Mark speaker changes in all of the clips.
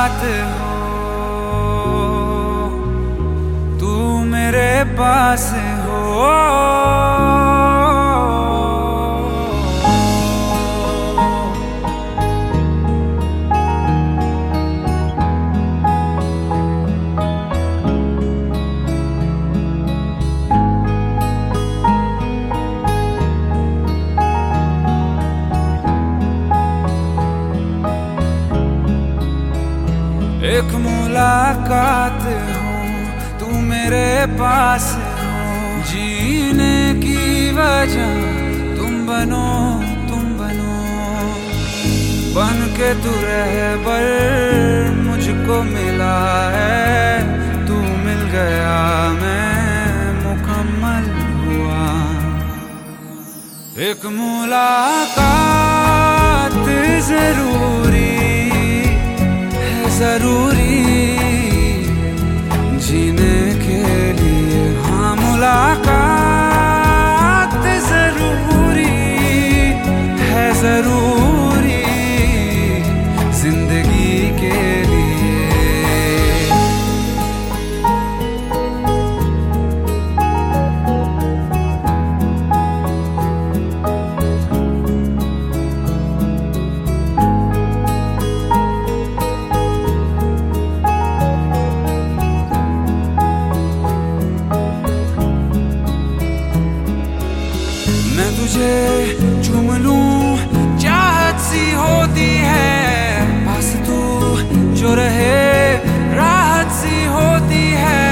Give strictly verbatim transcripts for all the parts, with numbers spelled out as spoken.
Speaker 1: मुलाकात हो, तू मेरे पास हो। एक मुलाकात हो, तू मेरे पास हो। जीने की वजह तुम बनो, तुम बनो। बन के तू रहबर मुझको मिला है, तू मिल गया मैं मुकम्मल हुआ। एक मुलाकात जरूरी जरूरी जीने के लिए, हाँ मुलाकात जरूरी है, जरूरी जिंदगी के लिए। मैं तुझे चूम लूं चाहत सी होती है, पास तू जो रहे राहत सी होती है।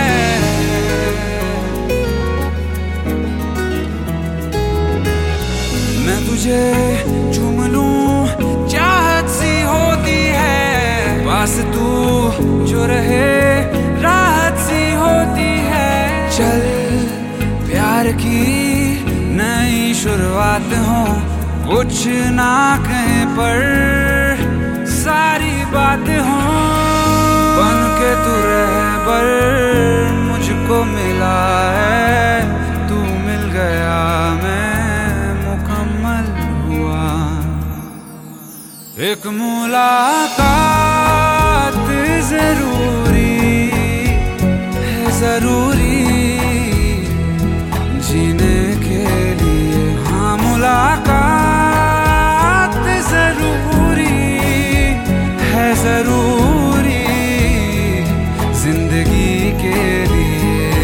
Speaker 1: मैं तुझे चूम लूं चाहत सी होती है, पास तू जो रहे राहत सी होती है। चल प्यार की नई शुरुआत हो, कुछ ना कहें पर सारी बात हो। बन के तू रहबर मुझको मिला है, तू मिल गया मैं मुकम्मल हुआ। एक मुलाकात जरूरी है, जरूरी जीने के लिए, हाँ मुलाकात जरूरी है, जरूरी जिंदगी के लिए।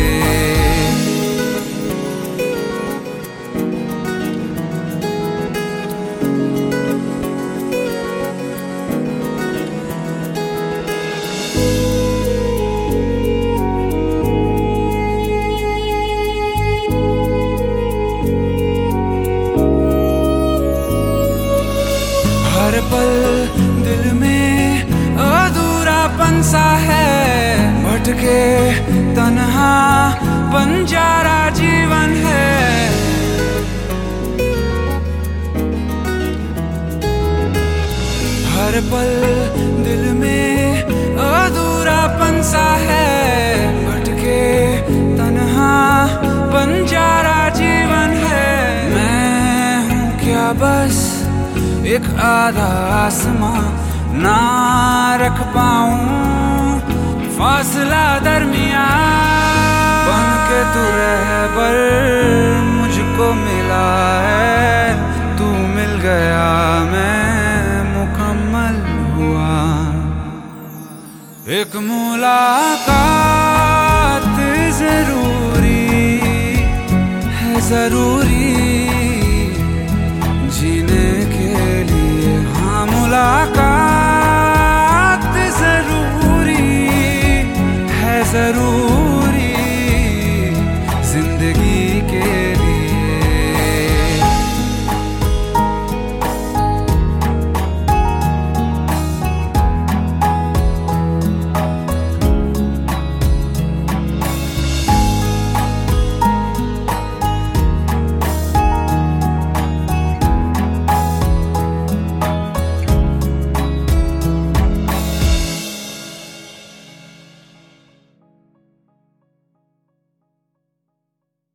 Speaker 1: हर पल दिल में अधूरापन सा है, भटके तन्हा बंजारा जीवन है। हर पल दिल में अधूरापन सा है, भटके तन्हा बंजारा जीवन है। मैं हूँ क्या बस एक आधा आसमां, ना रख पाऊं फासला दरमियां। बन के तू रहबर मुझको मिला है, तू मिल गया मैं मुकम्मल हुआ। एक मुलाकात जरूरी है, जरूरी जीने के लिए, हाँ मुलाकात जरूरी है, जरूरी